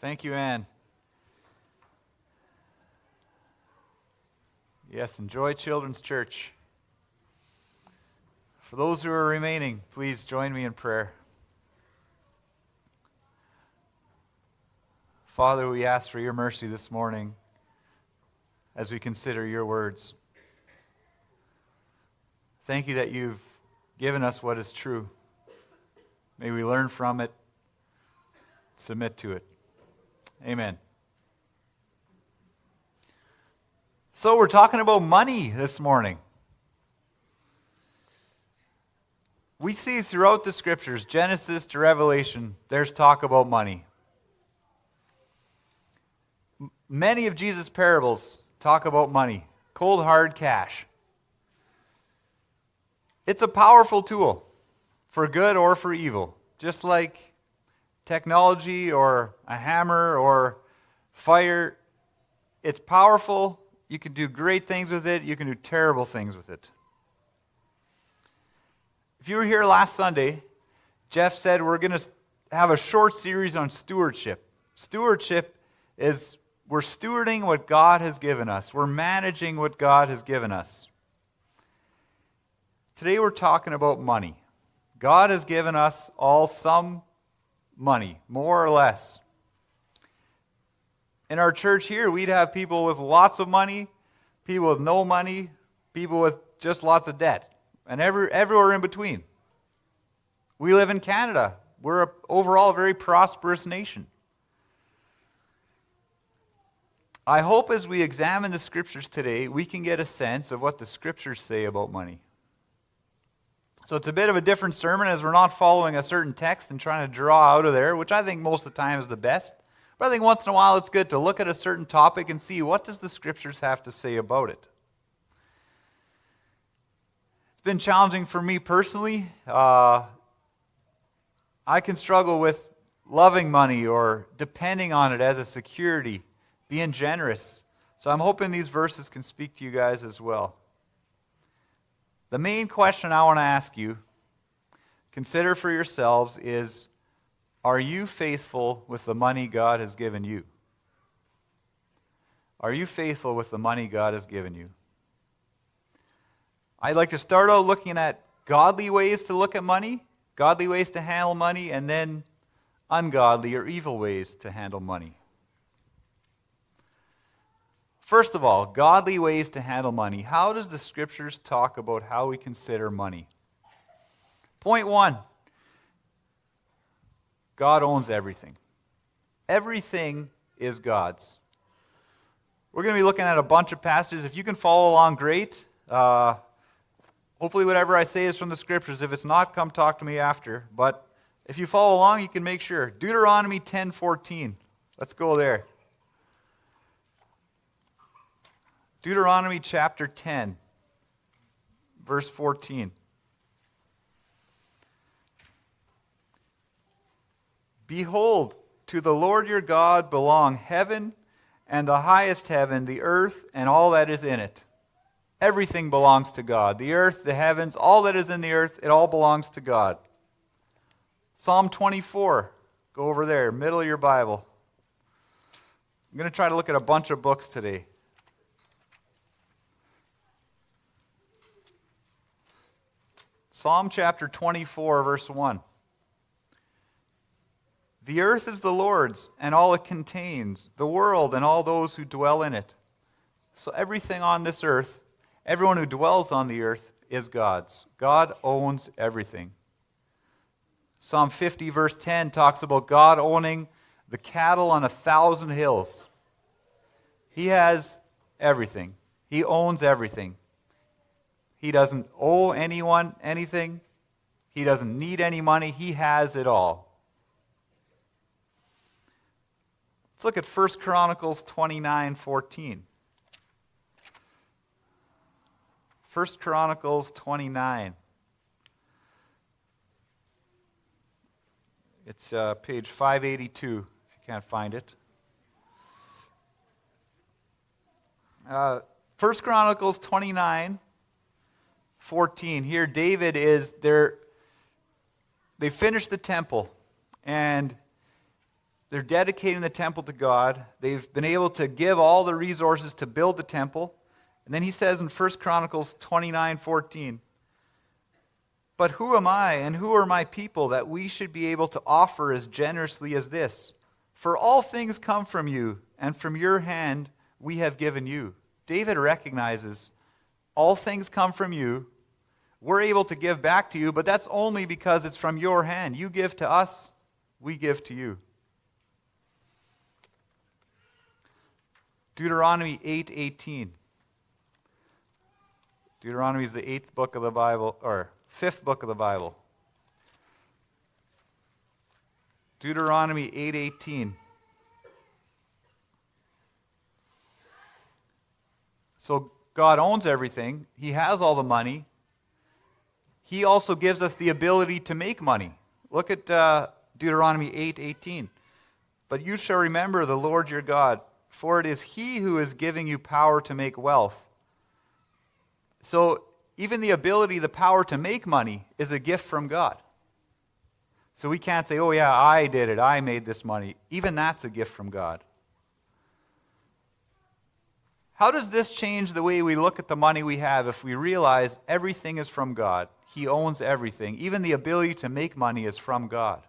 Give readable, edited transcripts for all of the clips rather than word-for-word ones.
Thank you, Ann. Yes, enjoy Children's Church. For those who are remaining, please join me in prayer. Father, we ask for your mercy this morning as we consider your words. Thank you that you've given us what is true. May we learn from it, submit to it. Amen. So we're talking about money this morning. We see throughout the scriptures, Genesis to Revelation, there's talk about money. Many of Jesus' parables talk about money, cold hard cash. It's a powerful tool for good or for evil, just like technology or a hammer or fire. It's powerful. You can do great things with it. You can do terrible things with it. If you were here last Sunday, Jeff said we're going to have a short series on stewardship. Stewardship is we're stewarding what God has given us. We're managing what God has given us. Today we're talking about money. God has given us all some money, more or less. In our church here, we'd have people with lots of money, people with no money, people with just lots of debt, and everywhere in between. We live in Canada. We're overall a very prosperous nation. I hope as we examine the scriptures today, we can get a sense of what the scriptures say about money. So it's a bit of a different sermon as we're not following a certain text and trying to draw out of there, which I think most of the time is the best. But I think once in a while it's good to look at a certain topic and see what does the scriptures have to say about it. It's been challenging for me personally. I can struggle with loving money or depending on it as a security, being generous. So I'm hoping these verses can speak to you guys as well. The main question I want to ask you, consider for yourselves, is, are you faithful with the money God has given you? Are you faithful with the money God has given you? I'd like to start out looking at godly ways to look at money, godly ways to handle money, and then ungodly or evil ways to handle money. First of all, godly ways to handle money. How does the scriptures talk about how we consider money? Point one, God owns everything. Everything is God's. We're going to be looking at a bunch of passages. If you can follow along, great. Hopefully whatever I say is from the scriptures. If it's not, come talk to me after. But if you follow along, you can make sure. Deuteronomy 10:14. Let's go there. Deuteronomy chapter 10, verse 14. Behold, to the Lord your God belong heaven and the highest heaven, the earth and all that is in it. Everything belongs to God. The earth, the heavens, all that is in the earth, it all belongs to God. Psalm 24. Go over there, middle of your Bible. I'm going to try to look at a bunch of books today. Psalm chapter 24, verse 1. The earth is the Lord's, and all it contains, the world and all those who dwell in it. So everything on this earth, everyone who dwells on the earth, is God's. God owns everything. Psalm 50, verse 10 talks about God owning the cattle on 1,000 hills. He has everything. He owns everything. He doesn't owe anyone anything. He doesn't need any money. He has it all. Let's look at 1 Chronicles 29:14. 1 Chronicles 29. It's page 582, if you can't find it. 1 Chronicles 29:14. Here David is there. They finished the temple, and they're dedicating the temple to God. They've been able to give all the resources to build the temple. And then he says in 1 Chronicles 29:14, "But who am I and who are my people that we should be able to offer as generously as this? For all things come from you, and from your hand we have given you." David recognizes all things come from you. We're able to give back to you, but that's only because it's from your hand. You give to us, we give to you. Deuteronomy 8:18. Deuteronomy is the 8th book of the Bible, or 5th book of the Bible. Deuteronomy 8:18. So God owns everything. He has all the money. He also gives us the ability to make money. Look at Deuteronomy 8:18. "But you shall remember the Lord your God, for it is he who is giving you power to make wealth." So even the ability, the power to make money is a gift from God. So we can't say, "Oh yeah, I did it, I made this money." Even that's a gift from God. How does this change the way we look at the money we have if we realize everything is from God? He owns everything. Even the ability to make money is from God.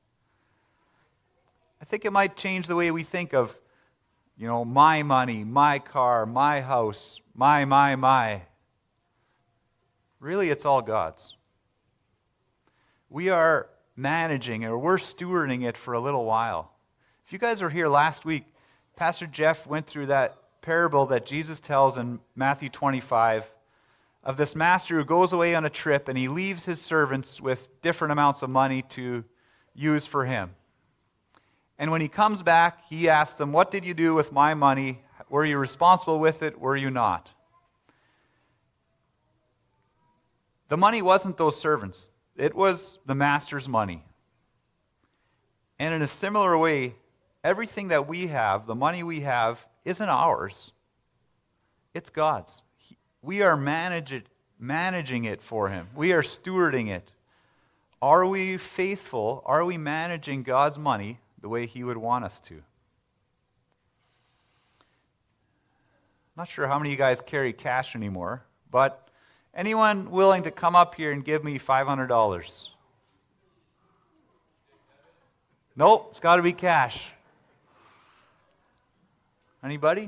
I think it might change the way we think of, my money, my car, my house, my. Really, it's all God's. We are managing, or we're stewarding it for a little while. If you guys were here last week, Pastor Jeff went through that parable that Jesus tells in Matthew 25 of this master who goes away on a trip and he leaves his servants with different amounts of money to use for him. And when he comes back, he asks them, "What did you do with my money? Were you responsible with it? Were you not?" The money wasn't those servants. It was the master's money. And in a similar way, everything that we have, the money we have, isn't ours. It's God's. We are managing it for him. We are stewarding it. Are we faithful? Are we managing God's money the way he would want us to? I'm not sure how many of you guys carry cash anymore, but anyone willing to come up here and give me $500? Nope, it's got to be cash. Anybody?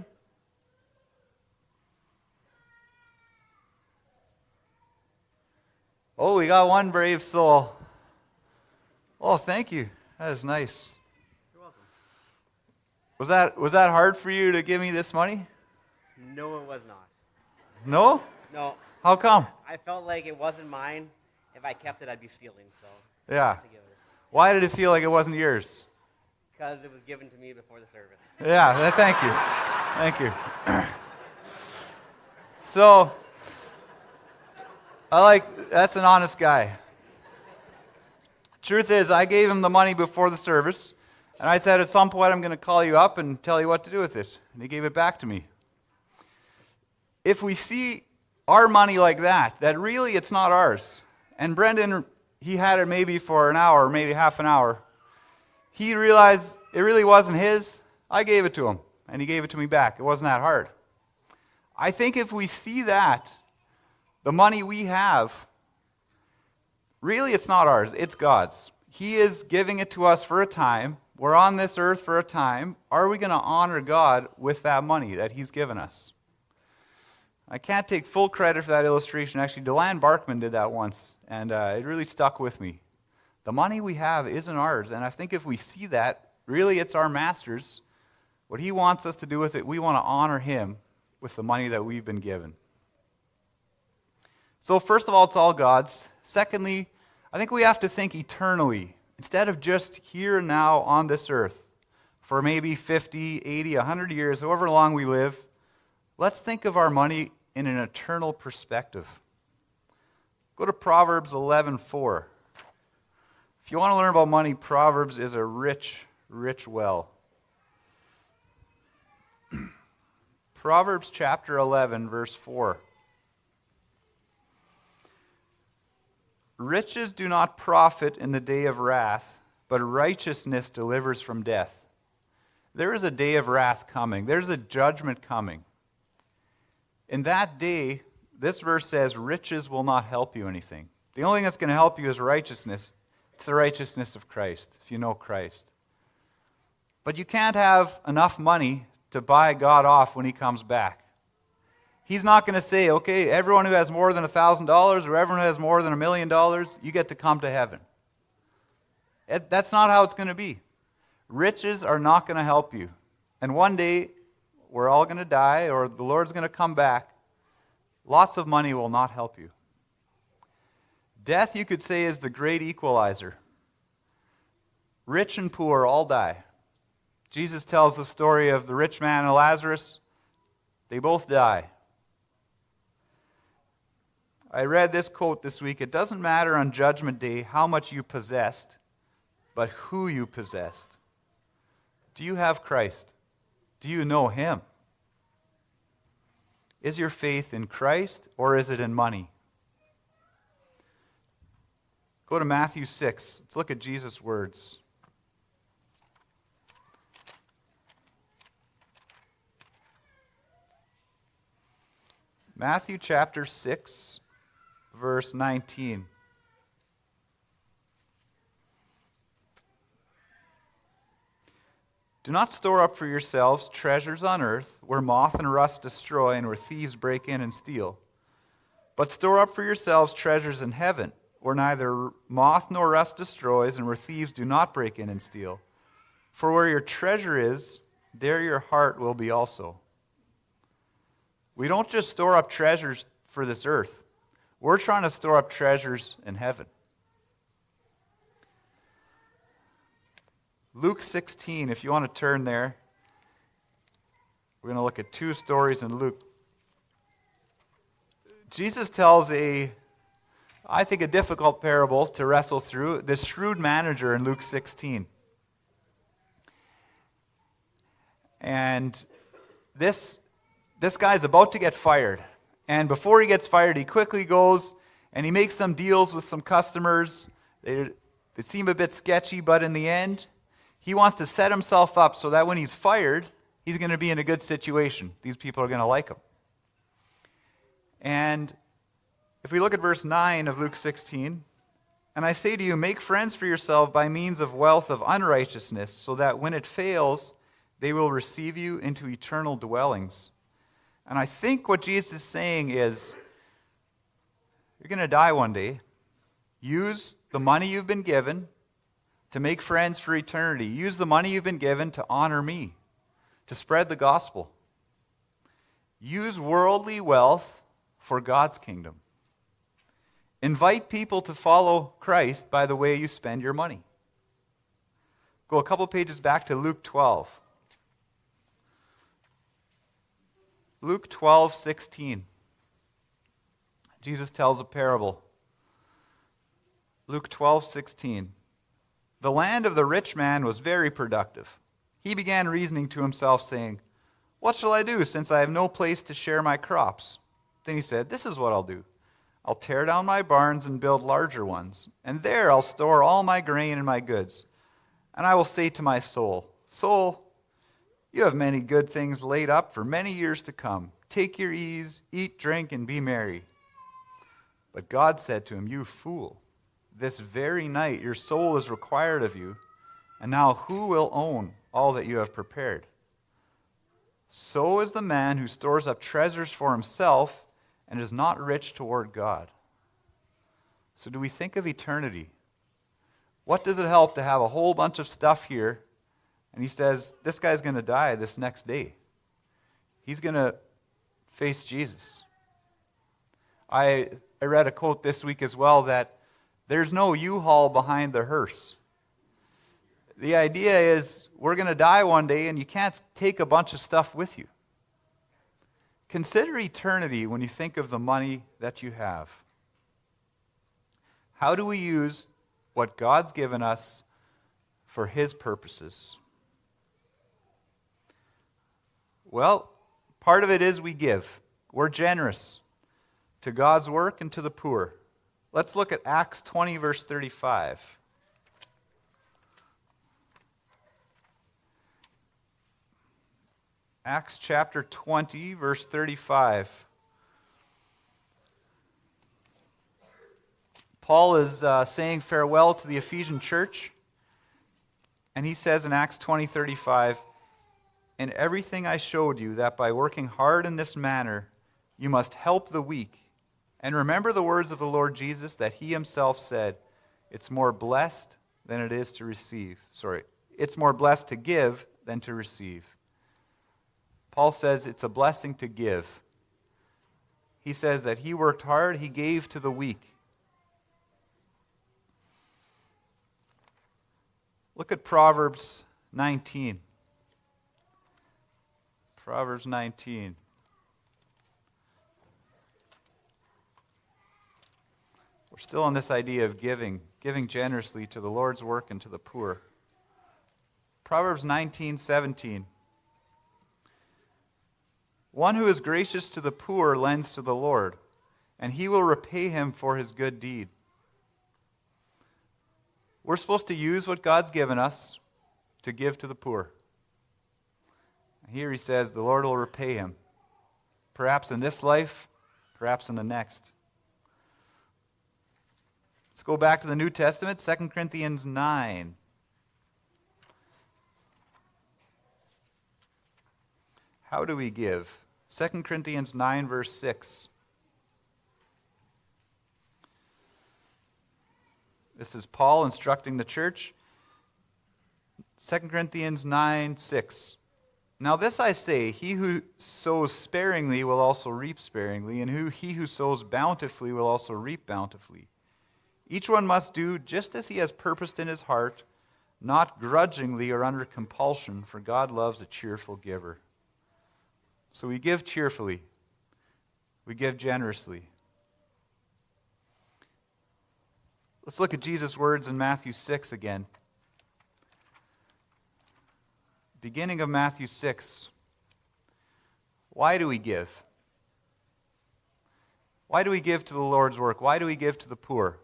Oh, we got one brave soul. Oh, thank you. That is nice. You're welcome. Was that hard for you to give me this money? No, it was not. No? No. How come? I felt like it wasn't mine. If I kept it, I'd be stealing. So Yeah. I have to give it. Why did it feel like it wasn't yours? Because it was given to me before the service. Yeah, thank you. Thank you. So, that's an honest guy. Truth is, I gave him the money before the service, and I said at some point I'm going to call you up and tell you what to do with it. And he gave it back to me. If we see our money like that really it's not ours, and Brendan, he had it maybe for an hour, maybe half an hour, he realized it really wasn't his. I gave it to him, and he gave it to me back. It wasn't that hard. I think if we see that, the money we have, really it's not ours, it's God's. He is giving it to us for a time. We're on this earth for a time. Are we going to honor God with that money that he's given us? I can't take full credit for that illustration. Actually, Deland Barkman did that once, and it really stuck with me. The money we have isn't ours, and I think if we see that, really it's our master's. What he wants us to do with it, we want to honor him with the money that we've been given. So first of all, it's all God's. Secondly, I think we have to think eternally, instead of just here and now on this earth. For maybe 50, 80, 100 years, however long we live, let's think of our money in an eternal perspective. Go to Proverbs 11:4. If you want to learn about money, Proverbs is a rich, rich well. Proverbs chapter 11, verse 4. Riches do not profit in the day of wrath, but righteousness delivers from death. There is a day of wrath coming. There's a judgment coming. In that day, this verse says, riches will not help you anything. The only thing that's going to help you is righteousness. It's the righteousness of Christ, if you know Christ. But you can't have enough money to buy God off when he comes back. He's not going to say, okay, everyone who has more than $1,000 or everyone who has more than $1 million, you get to come to heaven. That's not how it's going to be. Riches are not going to help you. And one day, we're all going to die, or the Lord's going to come back. Lots of money will not help you. Death, you could say, is the great equalizer. Rich and poor all die. Jesus tells the story of the rich man and Lazarus. They both die. I read this quote this week. It doesn't matter on Judgment Day how much you possessed, but who you possessed. Do you have Christ? Do you know him? Is your faith in Christ or is it in money? Go to Matthew 6. Let's look at Jesus' words. Matthew chapter 6, verse 19. Do not store up for yourselves treasures on earth, where moth and rust destroy and where thieves break in and steal. But store up for yourselves treasures in heaven, where neither moth nor rust destroys and where thieves do not break in and steal. For where your treasure is, there your heart will be also. We don't just store up treasures for this earth. We're trying to store up treasures in heaven. Luke 16, if you want to turn there. We're going to look at two stories in Luke. Jesus tells I think a difficult parable to wrestle through. The shrewd manager in Luke 16. And this guy's about to get fired. And before he gets fired, he quickly goes and he makes some deals with some customers. They seem a bit sketchy, but in the end, he wants to set himself up so that when he's fired, he's going to be in a good situation. These people are going to like him. And if we look at verse 9 of Luke 16, and I say to you, make friends for yourself by means of wealth of unrighteousness, so that when it fails, they will receive you into eternal dwellings. And I think what Jesus is saying is, you're going to die one day. Use the money you've been given to make friends for eternity. Use the money you've been given to honor me, to spread the gospel. Use worldly wealth for God's kingdom. Invite people to follow Christ by the way you spend your money. Go a couple pages back to Luke 12. Luke 12:16. Jesus tells a parable. Luke 12:16. The land of the rich man was very productive. He began reasoning to himself, saying, what shall I do, since I have no place to share my crops? Then he said, this is what I'll do. I'll tear down my barns and build larger ones, and there I'll store all my grain and my goods. And I will say to my soul, soul, you have many good things laid up for many years to come. Take your ease, eat, drink, and be merry. But God said to him, you fool, this very night your soul is required of you, and now who will own all that you have prepared? So is the man who stores up treasures for himself and is not rich toward God. So do we think of eternity? What does it help to have a whole bunch of stuff here? And he says, this guy's going to die this next day. He's going to face Jesus. I read a quote this week as well that there's no U-Haul behind the hearse. The idea is we're going to die one day and you can't take a bunch of stuff with you. Consider eternity when you think of the money that you have. How do we use what God's given us for his purposes? Well, part of it is we give. We're generous to God's work and to the poor. Let's look at Acts 20, verse 35. Acts chapter 20, verse 35. Paul is saying farewell to the Ephesian church, and he says in Acts 20:35, "In everything I showed you that by working hard in this manner, you must help the weak. And remember the words of the Lord Jesus that he himself said, it's more blessed than it is to receive. It's more blessed to give than to receive." Paul says it's a blessing to give. He says that he worked hard, he gave to the weak. Look at Proverbs 19. Proverbs 19. We're still on this idea of giving generously to the Lord's work and to the poor. Proverbs 19:17. "One who is gracious to the poor lends to the Lord, and he will repay him for his good deed." We're supposed to use what God's given us to give to the poor. Here he says the Lord will repay him, perhaps in this life, perhaps in the next. Let's go back to the New Testament, 2 Corinthians 9. How do we give? 2 Corinthians 9, verse 6. This is Paul instructing the church. 2 Corinthians 9:6. "Now this I say, he who sows sparingly will also reap sparingly, and he who sows bountifully will also reap bountifully. Each one must do just as he has purposed in his heart, not grudgingly or under compulsion, for God loves a cheerful giver." So we give cheerfully. We give generously. Let's look at Jesus' words in Matthew 6 again. Beginning of Matthew 6. Why do we give? Why do we give to the Lord's work? Why do we give to the poor?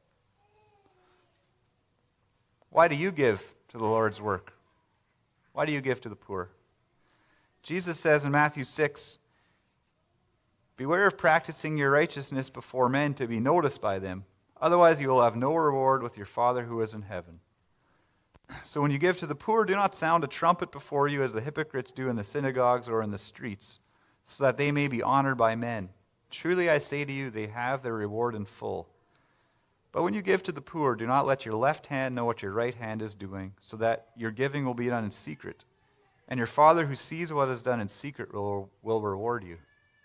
Why do you give to the Lord's work? Why do you give to the poor? Jesus says in Matthew 6, "Beware of practicing your righteousness before men to be noticed by them. Otherwise you will have no reward with your Father who is in heaven. So when you give to the poor, do not sound a trumpet before you as the hypocrites do in the synagogues or in the streets, so that they may be honored by men. Truly I say to you, they have their reward in full. But when you give to the poor, do not let your left hand know what your right hand is doing, so that your giving will be done in secret. And your Father who sees what is done in secret will reward you."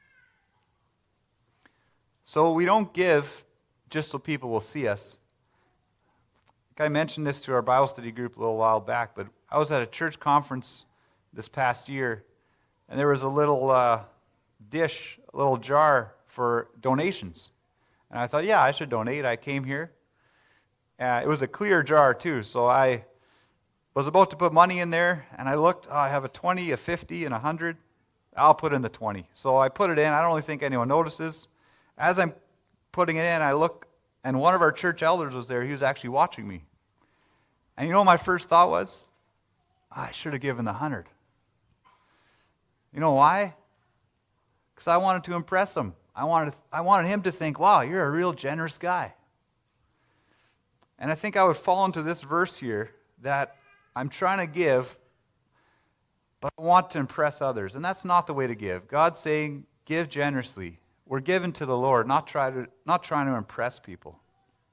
So we don't give just so people will see us. I mentioned this to our Bible study group a little while back, but I was at a church conference this past year, and there was a little dish, a little jar for donations. And I thought, yeah, I should donate. I came here. It was a clear jar, too, so I was about to put money in there, and I looked, I have a 20, a 50, and a 100. I'll put in the 20. So I put it in. I don't really think anyone notices. As I'm putting it in, I look, and one of our church elders was there. He was actually watching me. And you know what my first thought was? I should have given the 100. You know why? Because I wanted to impress him. I wanted him to think, wow, you're a real generous guy. And I think I would fall into this verse here that I'm trying to give, but I want to impress others. And that's not the way to give. God's saying, give generously. We're given to the Lord, not trying to impress people.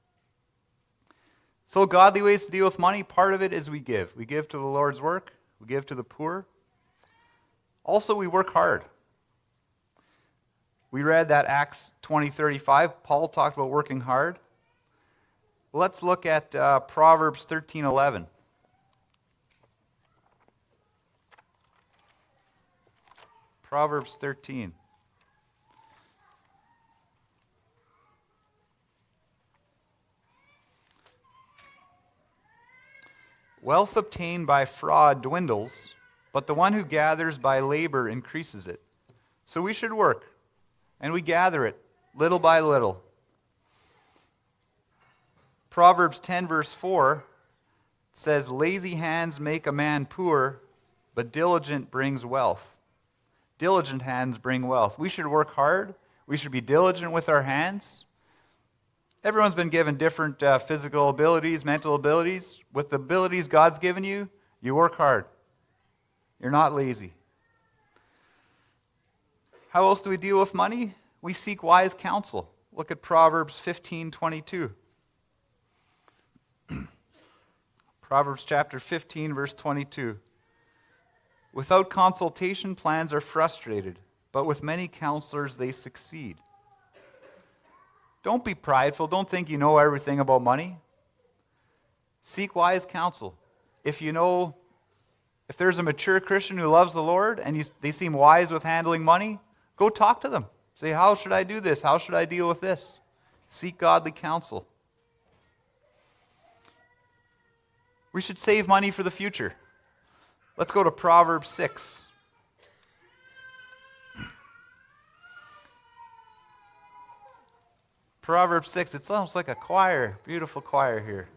So godly ways to deal with money, part of it is we give. We give to the Lord's work. We give to the poor. Also, we work hard. We read that Acts 20:35. Paul talked about working hard. Let's look at Proverbs 13:11. Proverbs 13. "Wealth obtained by fraud dwindles, but the one who gathers by labor increases it." So we should work, and we gather it little by little. Proverbs 10 verse 4 says, "Lazy hands make a man poor, but diligent brings wealth." Diligent hands bring wealth. We should work hard. We should be diligent with our hands. Everyone's been given different physical abilities, mental abilities. With the abilities God's given you, you work hard. You're not lazy. How else do we deal with money? We seek wise counsel. Look at Proverbs 15:22. Proverbs chapter 15, verse 22. Without consultation, plans are frustrated, but with many counselors they succeed. Don't be prideful. Don't think you know everything about money. Seek wise counsel. If there's a mature Christian who loves the Lord and they seem wise with handling money, go talk to them. Say, how should I do this? How should I deal with this? Seek godly counsel. We should save money for the future. Let's go to Proverbs 6. Proverbs 6, it's almost like a choir, beautiful choir here.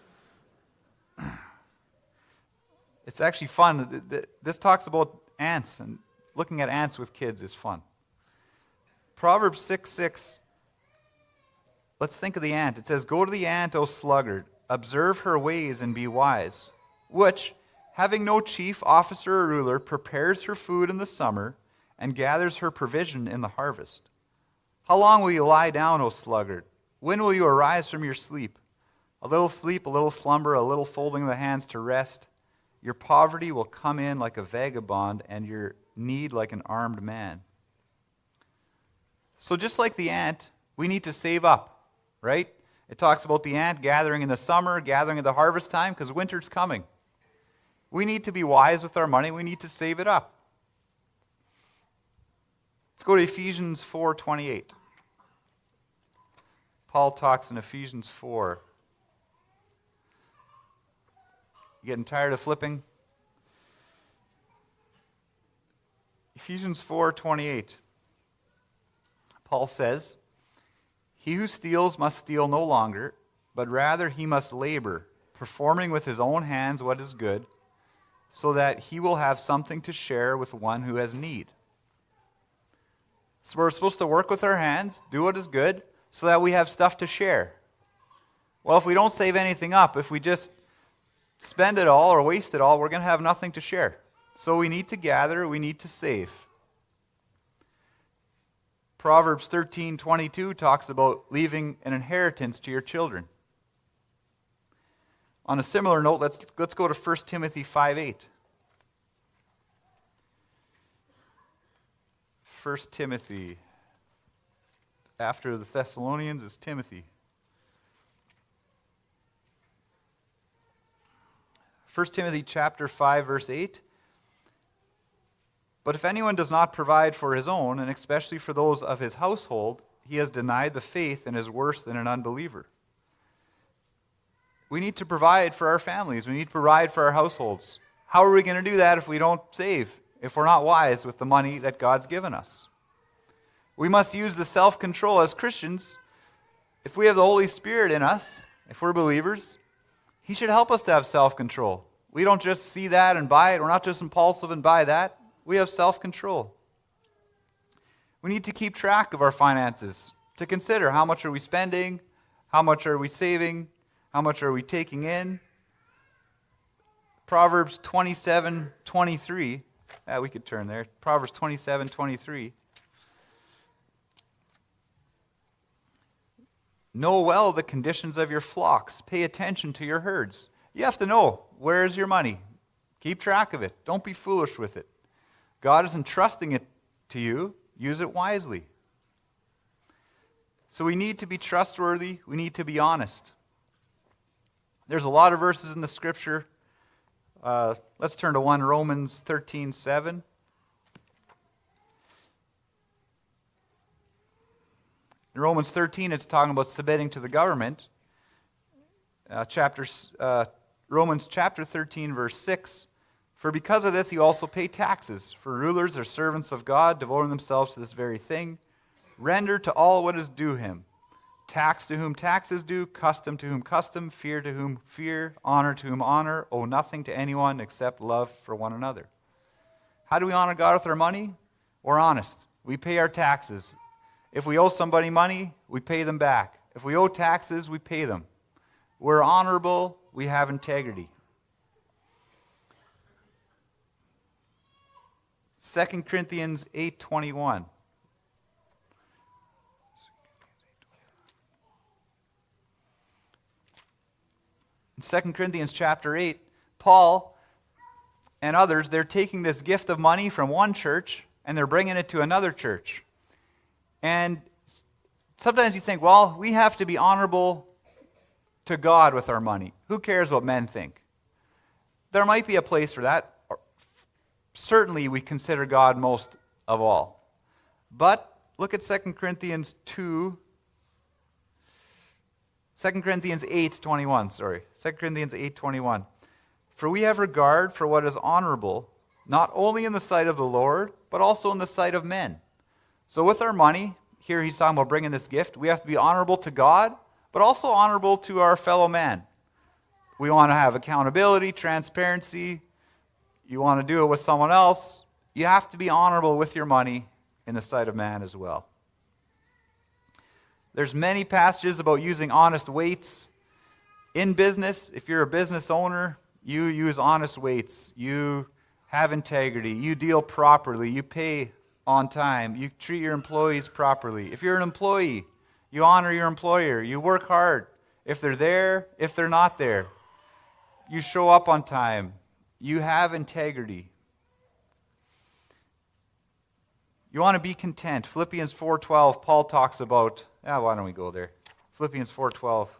It's actually fun. This talks about ants, and looking at ants with kids is fun. Proverbs 6:6. Let's think of the ant. It says, "Go to the ant, O sluggard, observe her ways and be wise, which, having no chief officer or ruler, prepares her food in the summer and gathers her provision in the harvest. How long will you lie down, O sluggard? When will you arise from your sleep? A little sleep, a little slumber, a little folding of the hands to rest. Your poverty will come in like a vagabond, and your need like an armed man." So just like the ant, we need to save up, right? It talks about the ant gathering in the summer, gathering at the harvest time, because winter's coming. We need to be wise with our money. We need to save it up. Let's go to Ephesians 4:28. Paul talks in Ephesians 4. You getting tired of flipping? Ephesians 4:28. Paul says, "He who steals must steal no longer, but rather he must labor, performing with his own hands what is good, so that he will have something to share with one who has need." So we're supposed to work with our hands, do what is good, so that we have stuff to share. Well, if we don't save anything up, if we just spend it all or waste it all, we're going to have nothing to share. So we need to gather, we need to save. Proverbs 13:22 talks about leaving an inheritance to your children. On a similar note, let's go to 1 Timothy 5:8. 1 Timothy. After the Thessalonians is Timothy. 1 Timothy chapter 5, verse 8. "But if anyone does not provide for his own, and especially for those of his household, he has denied the faith and is worse than an unbeliever." We need to provide for our families. We need to provide for our households. How are we going to do that if we don't save? If we're not wise with the money that God's given us? We must use the self-control as Christians. If we have the Holy Spirit in us, if we're believers, He should help us to have self-control. We don't just see that and buy it. We're not just impulsive and buy that. We have self-control. We need to keep track of our finances, to consider how much are we spending, how much are we saving, how much are we taking in. Proverbs 27:23. We could turn there. Proverbs 27:23. "Know well the conditions of your flocks. Pay attention to your herds." You have to know, where is your money? Keep track of it. Don't be foolish with it. God is entrusting it to you. Use it wisely. So we need to be trustworthy. We need to be honest. There's a lot of verses in the Scripture. Let's turn to one, Romans 13:7. In Romans 13, it's talking about submitting to the government. Romans chapter 13, verse 6. "For because of this you also pay taxes, for rulers are servants of God, devoting themselves to this very thing. Render to all what is due him. Tax to whom tax is due, custom to whom custom, fear to whom fear, honor to whom honor. Owe nothing to anyone except love for one another." How do we honor God with our money? We're honest. We pay our taxes. If we owe somebody money, we pay them back. If we owe taxes, we pay them. We're honorable. We have integrity. 2 Corinthians 8:21. In 2 Corinthians chapter 8, Paul and others, they're taking this gift of money from one church and they're bringing it to another church. And sometimes you think, well, we have to be honorable to God with our money. Who cares what men think? There might be a place for that. Certainly we consider God most of all. But look at 2 Corinthians 8:21, 2 Corinthians 8:21. For we have regard for what is honorable, not only in the sight of the Lord, but also in the sight of men. So with our money, here he's talking about bringing this gift, we have to be honorable to God, but also honorable to our fellow man. We want to have accountability, transparency. You want to do it with someone else. You have to be honorable with your money in the sight of man as well. There's many passages about using honest weights. In business, if you're a business owner, you use honest weights. You have integrity. You deal properly. You pay on time. You treat your employees properly. If you're an employee, you honor your employer. You work hard. If they're there, if they're not there, you show up on time. You have integrity. You want to be content. Philippians 4:12, Paul talks about, why don't we go there? Philippians 4:12.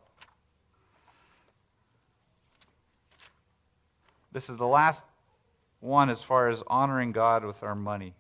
This is the last one as far as honoring God with our money.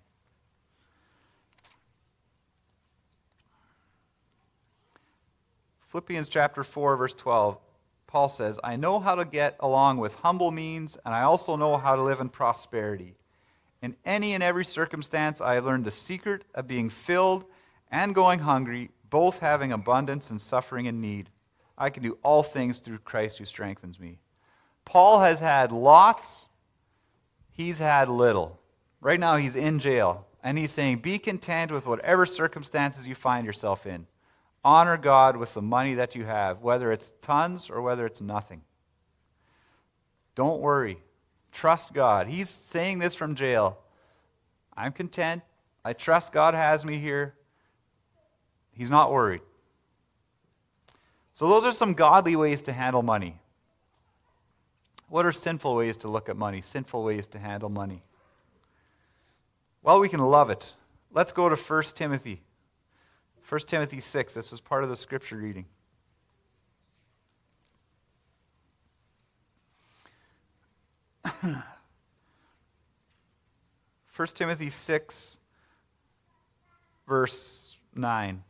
Philippians chapter 4, verse 12, Paul says, I know how to get along with humble means, and I also know how to live in prosperity. In any and every circumstance, I have learned the secret of being filled and going hungry, both having abundance and suffering in need. I can do all things through Christ who strengthens me. Paul has had lots. He's had little. Right now he's in jail, and he's saying, be content with whatever circumstances you find yourself in. Honor God with the money that you have, whether it's tons or whether it's nothing. Don't worry. Trust God. He's saying this from jail. I'm content. I trust God has me here. He's not worried. So those are some godly ways to handle money. What are sinful ways to look at money? Sinful ways to handle money? Well, we can love it. Let's go to 1 Timothy. 1 Timothy 6. This was part of the scripture reading. 1 Timothy 6, verse 9.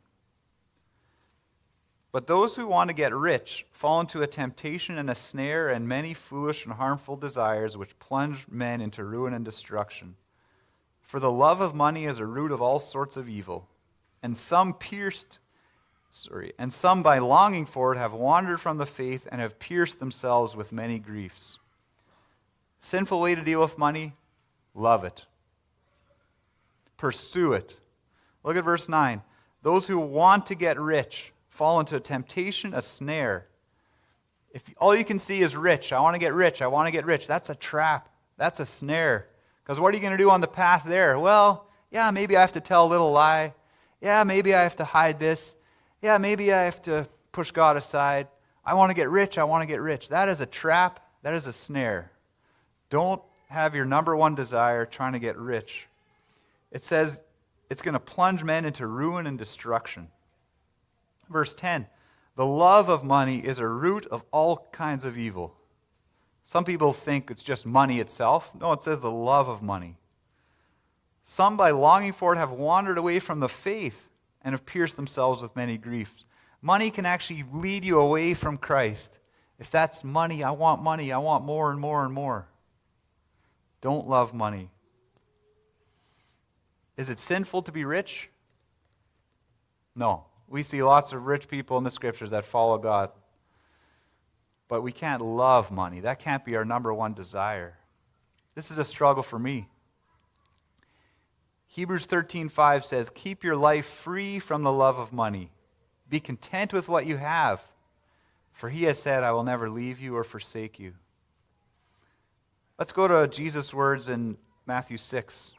But those who want to get rich fall into a temptation and a snare and many foolish and harmful desires which plunge men into ruin and destruction. For the love of money is a root of all sorts of evil, and some by longing for it have wandered from the faith and have pierced themselves with many griefs. Sinful way to deal with money? Love it. Pursue it. Look at verse 9. Those who want to get rich fall into a temptation, a snare. If all you can see is rich, I want to get rich, I want to get rich, that's a trap. That's a snare. Because what are you going to do on the path there? Well, yeah, maybe I have to tell a little lie. Yeah, maybe I have to hide this. Yeah, maybe I have to push God aside. I want to get rich, I want to get rich. That is a trap. That is a snare. Don't have your number one desire trying to get rich. It says it's going to plunge men into ruin and destruction. Verse 10, the love of money is a root of all kinds of evil. Some people think it's just money itself. No, it says the love of money. Some by longing for it have wandered away from the faith and have pierced themselves with many griefs. Money can actually lead you away from Christ. If that's money, I want more and more and more. Don't love money. Is it sinful to be rich? No. We see lots of rich people in the scriptures that follow God. But we can't love money. That can't be our number one desire. This is a struggle for me. Hebrews 13:5 says, keep your life free from the love of money. Be content with what you have, for he has said, I will never leave you or forsake you. Let's go to Jesus' words in Matthew 6.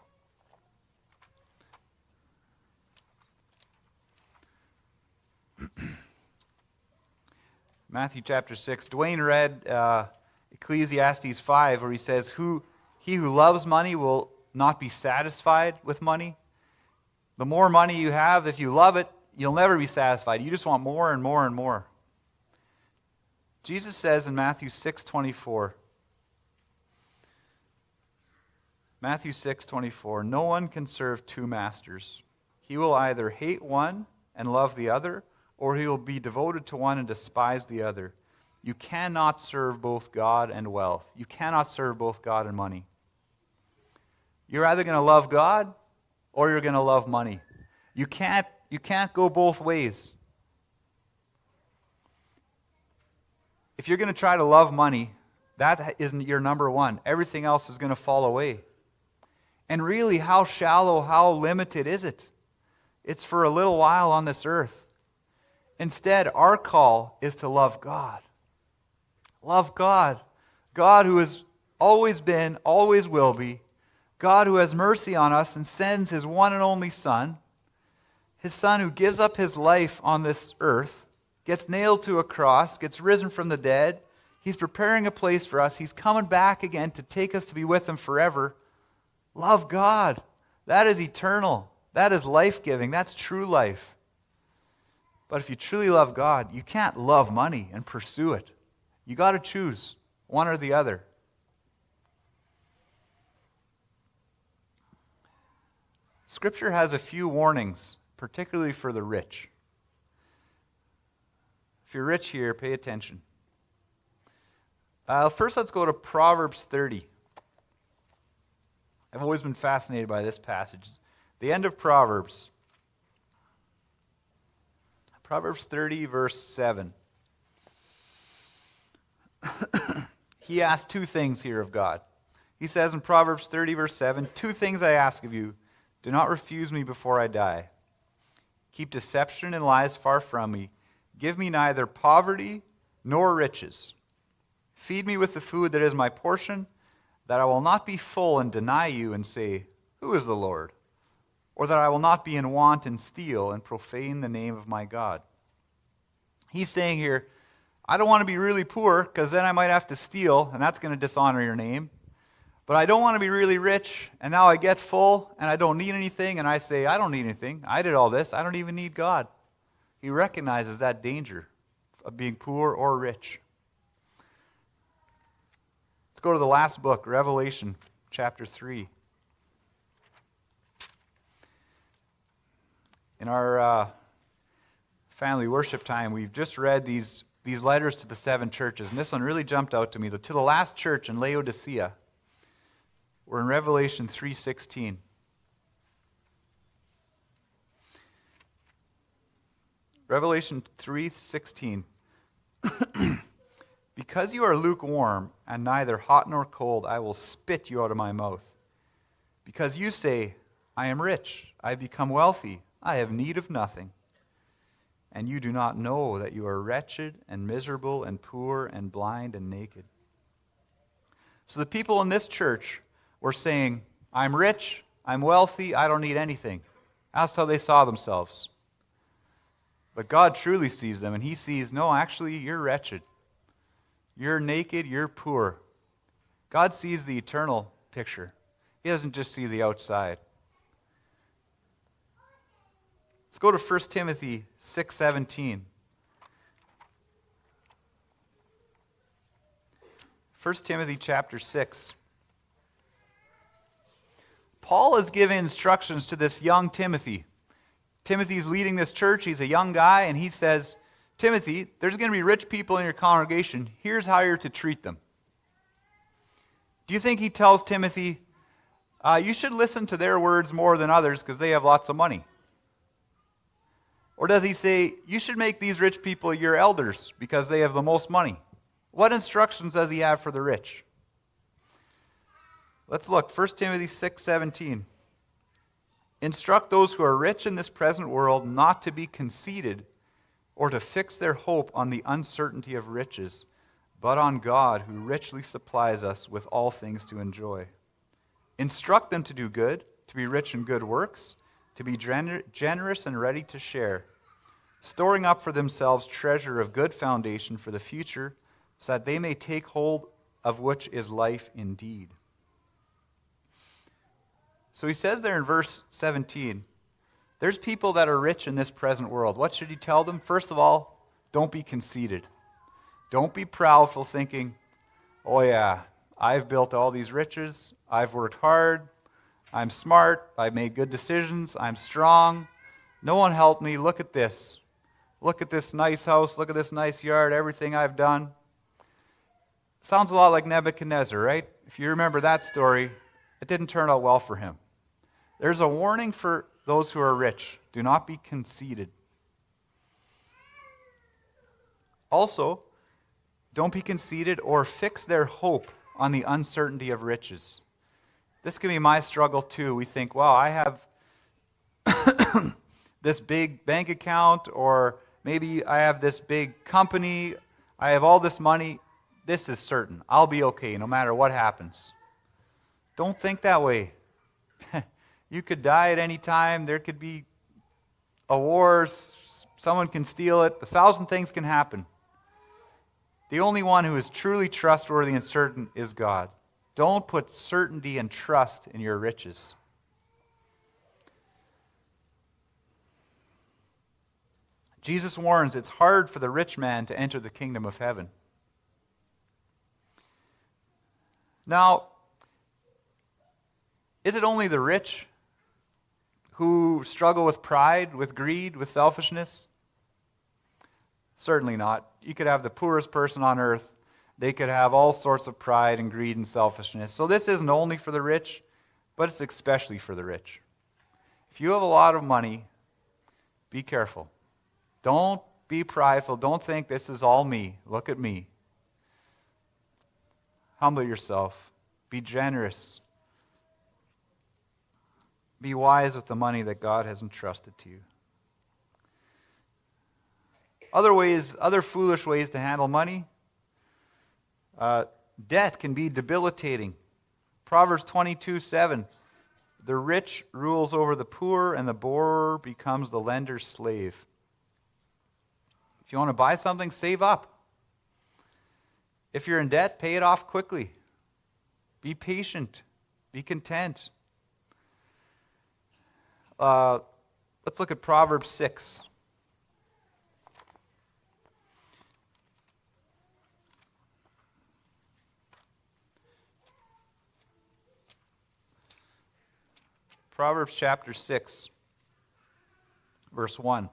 Matthew chapter 6. Dwayne read Ecclesiastes 5, where he says, he who loves money will not be satisfied with money. The more money you have, if you love it, you'll never be satisfied. You just want more and more and more. Jesus says in Matthew 6:24, Matthew 6:24, no one can serve two masters. He will either hate one and love the other, or he will be devoted to one and despise the other. You cannot serve both God and wealth. You cannot serve both God and money. You're either going to love God or you're going to love money. You can't go both ways. If you're going to try to love money, that isn't your number one. Everything else is going to fall away. And really, how shallow, how limited is it? It's for a little while on this earth. Instead, our call is to love God. Love God. God who has always been, always will be. God who has mercy on us and sends his one and only Son. His Son who gives up his life on this earth, gets nailed to a cross, gets risen from the dead. He's preparing a place for us. He's coming back again to take us to be with him forever. Love God. That is eternal. That is life-giving. That's true life. But if you truly love God, you can't love money and pursue it. You got to choose one or the other. Scripture has a few warnings, particularly for the rich. If you're rich here, pay attention. First, let's go to Proverbs 30. I've always been fascinated by this passage. The end of Proverbs. Proverbs 30, verse 7. He asks two things here of God. He says in Proverbs 30, verse 7, two things I ask of you. Do not refuse me before I die. Keep deception and lies far from me. Give me neither poverty nor riches. Feed me with the food that is my portion, that I will not be full and deny you and say, who is the Lord? Or that I will not be in want and steal and profane the name of my God. He's saying here, I don't want to be really poor because then I might have to steal, and that's going to dishonor your name. But I don't want to be really rich, and now I get full, and I don't need anything, and I say, I don't need anything. I did all this. I don't even need God. He recognizes that danger of being poor or rich. Let's go to the last book, Revelation chapter 3. In our family worship time, we've just read these letters to the 7 churches, and this one really jumped out to me. To the last church in Laodicea, we're in Revelation 3:16. Revelation 3:16. Because you are lukewarm and neither hot nor cold, I will spit you out of my mouth. Because you say, I am rich, I have become wealthy, I have need of nothing. And you do not know that you are wretched and miserable and poor and blind and naked. So the people in this church were saying, I'm rich, I'm wealthy, I don't need anything. That's how they saw themselves. But God truly sees them, and he sees, no, actually, you're wretched. You're naked, you're poor. God sees the eternal picture. He doesn't just see the outside. Let's go to 1 Timothy 6:17. 1 Timothy chapter 6. Paul is giving instructions to this young Timothy. Timothy's leading this church. He's a young guy, and he says, Timothy, there's going to be rich people in your congregation. Here's how you're to treat them. Do you think he tells Timothy, you should listen to their words more than others because they have lots of money? Or does he say, you should make these rich people your elders because they have the most money? What instructions does he have for the rich? Let's look. 1 Timothy 6:17. Instruct those who are rich in this present world not to be conceited or to fix their hope on the uncertainty of riches, but on God, who richly supplies us with all things to enjoy. Instruct them to do good, to be rich in good works, to be generous and ready to share, storing up for themselves treasure of good foundation for the future, so that they may take hold of which is life indeed. So he says there in verse 17, there's people that are rich in this present world. What should he tell them? First of all, don't be conceited. Don't be proudful thinking, oh yeah, I've built all these riches, I've worked hard, I'm smart, I've made good decisions, I'm strong, no one helped me, look at this. Look at this nice house, look at this nice yard, everything I've done. Sounds a lot like Nebuchadnezzar, right? If you remember that story, it didn't turn out well for him. There's a warning for those who are rich. Do not be conceited. Also, don't be conceited or fix their hope on the uncertainty of riches. This can be my struggle too. We think, wow, I have this big bank account, or maybe I have this big company, I have all this money. This is certain. I'll be okay no matter what happens. Don't think that way. You could die at any time. There could be a war. Someone can steal it. 1,000 things can happen. The only one who is truly trustworthy and certain is God. Don't put certainty and trust in your riches. Jesus warns it's hard for the rich man to enter the kingdom of heaven. Now, is it only the rich who struggle with pride, with greed, with selfishness? Certainly not. You could have the poorest person on earth. They could have all sorts of pride and greed and selfishness. So this isn't only for the rich, but it's especially for the rich. If you have a lot of money, be careful. Don't be prideful. Don't think this is all me. Look at me. Humble yourself. Be generous. Be wise with the money that God has entrusted to you. Other foolish ways to handle money. Debt can be debilitating. Proverbs 22:7. The rich rules over the poor, and the borrower becomes the lender's slave. If you want to buy something, save up. If you're in debt, pay it off quickly. Be patient. Be content. Let's look at Proverbs 6. Proverbs chapter 6, verse 1.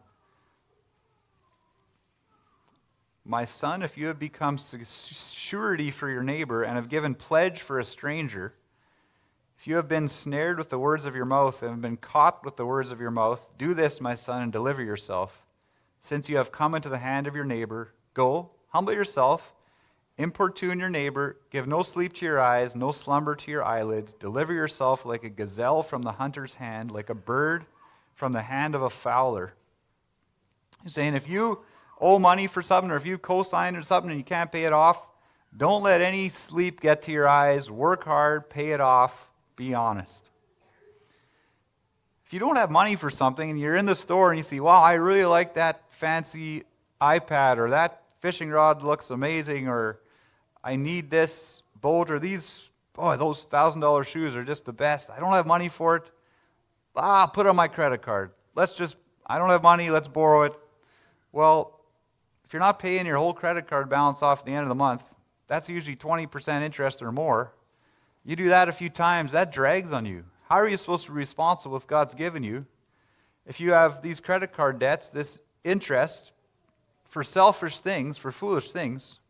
My son, if you have become surety for your neighbor and have given pledge for a stranger, if you have been snared with the words of your mouth and have been caught with the words of your mouth, do this, my son, and deliver yourself. Since you have come into the hand of your neighbor, go, humble yourself, importune your neighbor, give no sleep to your eyes, no slumber to your eyelids. Deliver yourself like a gazelle from the hunter's hand, like a bird from the hand of a fowler. He's saying if you owe money for something, or if you co-signed or something and you can't pay it off, don't let any sleep get to your eyes. Work hard, pay it off. Be honest. If you don't have money for something and you're in the store and you see, wow, I really like that fancy iPad, or that fishing rod looks amazing, or I need this boat, or those $1,000 shoes are just the best. I don't have money for it. Put it on my credit card. I don't have money, let's borrow it. Well, if you're not paying your whole credit card balance off at the end of the month, that's usually 20% interest or more. You do that a few times, that drags on you. How are you supposed to be responsible with God's given you if you have these credit card debts, this interest for selfish things, for foolish things?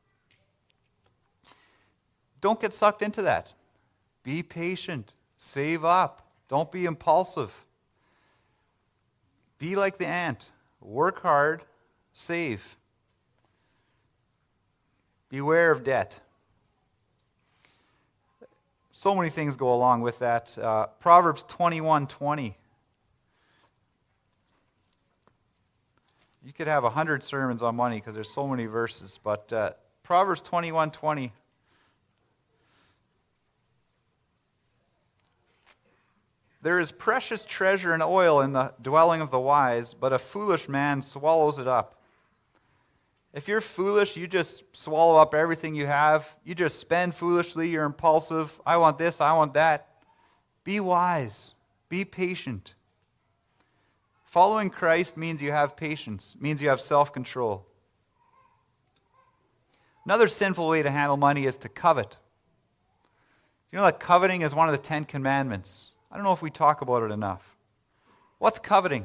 Don't get sucked into that. Be patient. Save up. Don't be impulsive. Be like the ant. Work hard. Save. Beware of debt. So many things go along with that. Proverbs 21:20. You could have 100 sermons on money because there's so many verses. But Proverbs 21:20. There is precious treasure and oil in the dwelling of the wise, but a foolish man swallows it up. If you're foolish, you just swallow up everything you have. You just spend foolishly. You're impulsive. I want this, I want that. Be wise. Be patient. Following Christ means you have patience, means you have self-control. Another sinful way to handle money is to covet. You know that coveting is one of the 10 commandments. I don't know if we talk about it enough. What's coveting?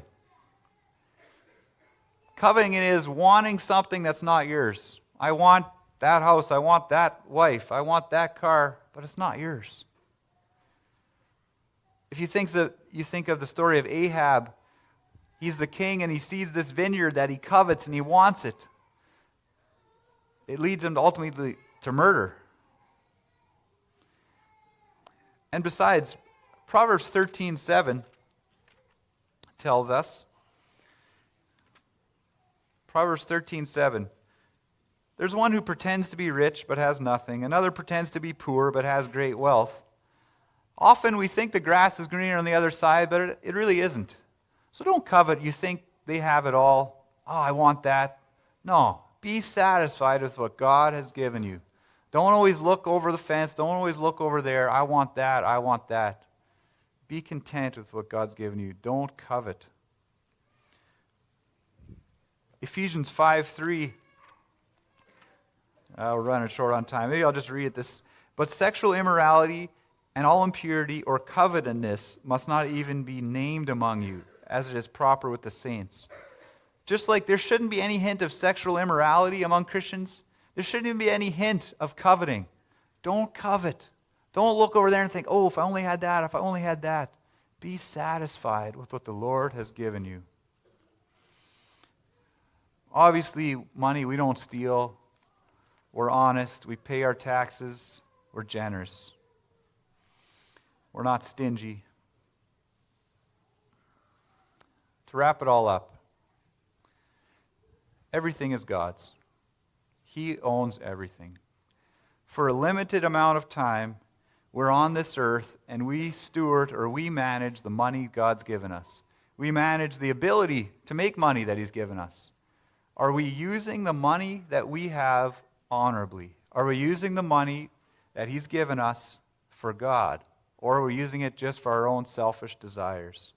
Coveting is wanting something that's not yours. I want that house, I want that wife, I want that car, but it's not yours. If you think of the story of Ahab, he's the king and he sees this vineyard that he covets and he wants it. It leads him ultimately to murder. And besides, Proverbs 13:7 tells us, Proverbs 13:7, there's one who pretends to be rich but has nothing. Another pretends to be poor but has great wealth. Often we think the grass is greener on the other side, but it really isn't. So don't covet. You think they have it all. Oh, I want that. No, be satisfied with what God has given you. Don't always look over the fence. Don't always look over there. I want that. I want that. Be content with what God's given you. Don't covet. Ephesians 5:3. We're running short on time. Maybe I'll just read this. But sexual immorality and all impurity or covetousness must not even be named among you, as it is proper with the saints. Just like there shouldn't be any hint of sexual immorality among Christians, there shouldn't even be any hint of coveting. Don't covet. Don't look over there and think, oh, if I only had that, if I only had that. Be satisfied with what the Lord has given you. Obviously, money we don't steal. We're honest. We pay our taxes. We're generous. We're not stingy. To wrap it all up, everything is God's. He owns everything. For a limited amount of time, we're on this earth and we steward or we manage the money God's given us. We manage the ability to make money that He's given us. Are we using the money that we have honorably? Are we using the money that He's given us for God? Or are we using it just for our own selfish desires?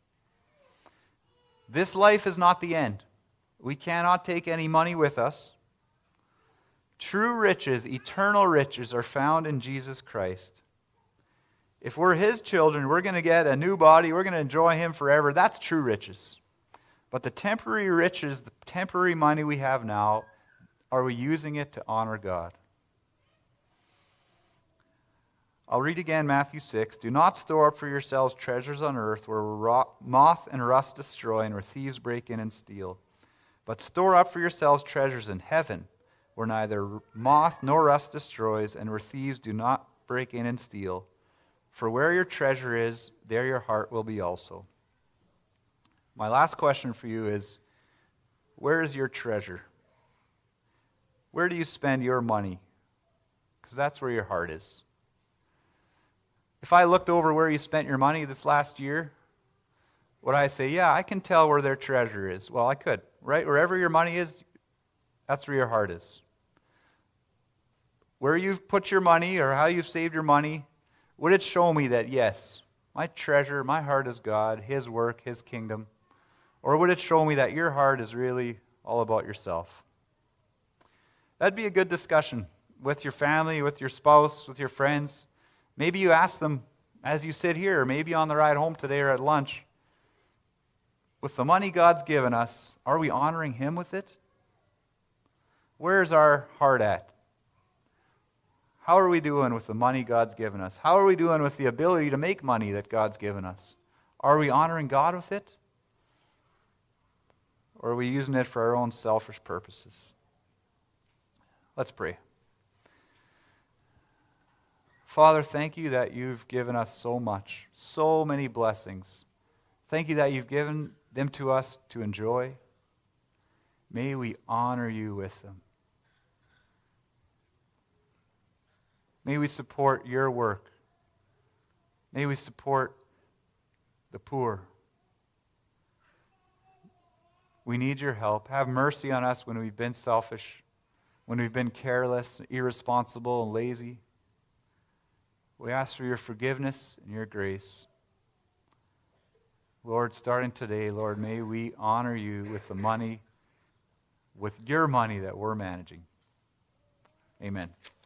This life is not the end. We cannot take any money with us. True riches, eternal riches, are found in Jesus Christ. If we're His children, we're going to get a new body, we're going to enjoy Him forever. That's true riches. But the temporary riches, the temporary money we have now, are we using it to honor God? I'll read again Matthew 6. Do not store up for yourselves treasures on earth where moth and rust destroy and where thieves break in and steal. But store up for yourselves treasures in heaven where neither moth nor rust destroys and where thieves do not break in and steal. For where your treasure is, there your heart will be also. My last question for you is, where is your treasure? Where do you spend your money? Because that's where your heart is. If I looked over where you spent your money this last year, would I say, yeah, I can tell where their treasure is? Well, I could, right? Wherever your money is, that's where your heart is. Where you've put your money or how you've saved your money, would it show me that, yes, my treasure, my heart is God, His work, His kingdom? Or would it show me that your heart is really all about yourself? That'd be a good discussion with your family, with your spouse, with your friends. Maybe you ask them as you sit here, or maybe on the ride home today or at lunch, with the money God's given us, are we honoring Him with it? Where's our heart at? How are we doing with the money God's given us? How are we doing with the ability to make money that God's given us? Are we honoring God with it? Or are we using it for our own selfish purposes? Let's pray. Father, thank you that you've given us so much, so many blessings. Thank you that you've given them to us to enjoy. May we honor you with them. May we support your work. May we support the poor. We need your help. Have mercy on us when we've been selfish, when we've been careless, irresponsible, and lazy. We ask for your forgiveness and your grace. Lord, starting today, Lord, may we honor you with the money, with your money that we're managing. Amen.